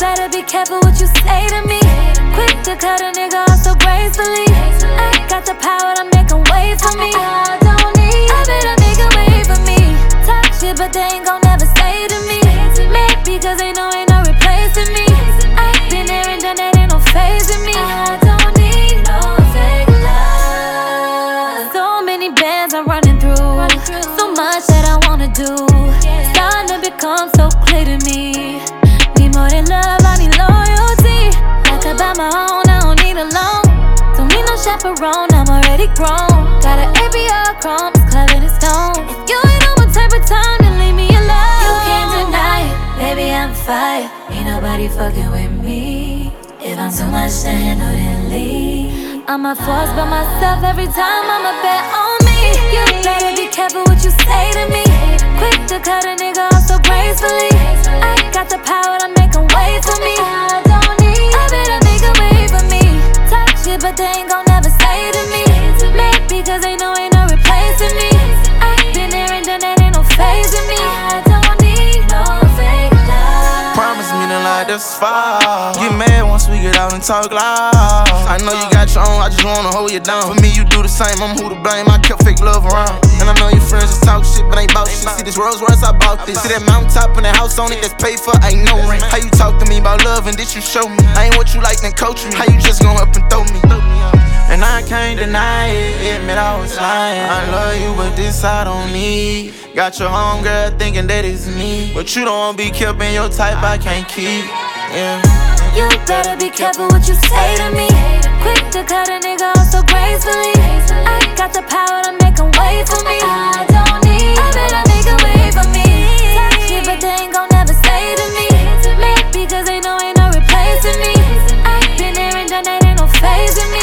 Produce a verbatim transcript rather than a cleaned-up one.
better be careful what you say to me. Quick to cut a nigga off so gracefully. I got the power to make him wait for me. I don't need, I better make him wait for me. Talk shit, but they ain't gon' never say to me. Maybe cause they know ain't no replacing me. I've been there and done that, ain't no phasing me. I don't need no fake love. So many bands I'm running through, so much that I wanna do. Starting to become so clear to me. Need more than love, I need loyalty. I could buy my own, I don't need a loan. Don't need no chaperone, I'm already grown. Got an A B R chrome, it's clever and stone. If you ain't on my type of time, then leave me alone. You can't deny it, baby I'm fire. Ain't nobody fucking with me. If I'm too much to handle, then leave. I'm a force by myself every time, I'ma bet on me. You better be careful what you say to me. Quick to cut a nigga off so gracefully. I got the power to make him wait for me. I don't need, I better make him wait for me. Talk shit, but they ain't gon' never say to me. Maybe cause they know ain't no replacing me. I've been there and done that, ain't no phasing me. I don't need no fake love. Promise me to lie this far. Get mad once we get out and talk loud. I know you got your own, I just wanna hold you down. For me, you do the same, I'm who to blame. I kept fake love around. And I know your friends just talk shit, but ain't bout shit. See this Rolls Royce, I bought this. See that mountaintop and that house on it that's paid for, ain't no rent. How you talk to me about love and did you show me? I ain't what you like, then coach me. How you just gon' up and throw me? And I can't deny it, admit I was lying. I love you, but this I don't need. Got your homegirl thinking that it's me, but you don't wanna be kept in your type, I can't keep. Yeah. You better be careful what you say to me. Quick to cut a nigga off so gracefully. I got the power to make him wait for me. I don't need, I better make him wait for me. Talk shit, but they ain't gon' never say to me. Maybe cause they know ain't no replacing me. I've been there and done that, ain't no phasing me.